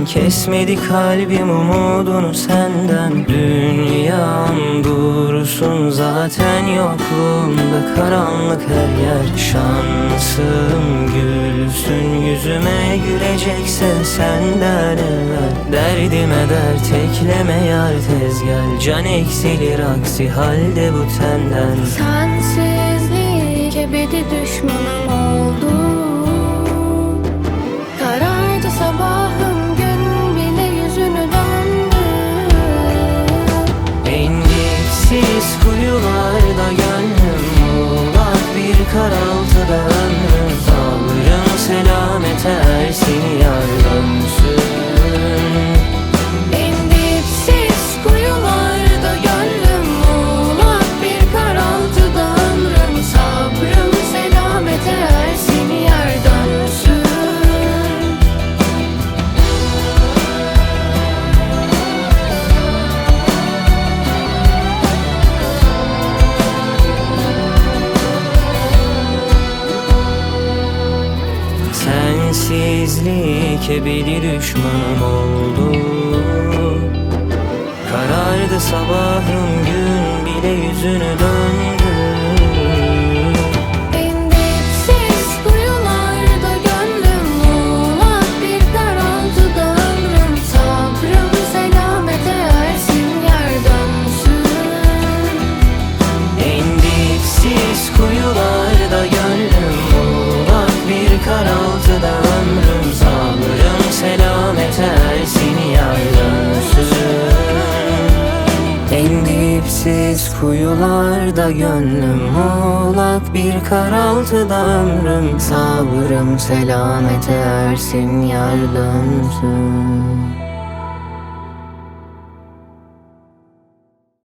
Kesmedi kalbim umudunu senden. Dünyam dursun zaten yokluğunda, karanlık her yer. Şansım gülsün yüzüme, güleceksen senden evvel. Derdime dert ekleme yar, tez gel. Can eksilir aksi halde bu tenden. Sensizlik ebedi düşmanım oldu. Karardı sabahım, gün bile yüzünü döndü. En dipsiz kuyularda gönlüm, muğlak bir karaltıda ömrüm. Sabrım selamete ersin yar dönsün. En dipsiz kuyularda gönlüm, muğlak bir karaltıda ömrüm. Sabrım selamete ersin yar dönsün. Sensizlik ebedi düşmanım oldu. Karardı sabahım, gün bile yüzünü döndü. En dipsiz kuyularda gönlüm, muğlak bir karaltıda ömrüm. Sabrım selamete ersin yar dönsün. En dipsiz kuyularda gönlüm, muğlak bir karaltıda ömrüm. Sabrım selamete ersin yar dönsün. En dipsiz kuyularda gönlüm, muğlak bir karaltıda ömrüm. Sabrım selamete ersin yar dönsün.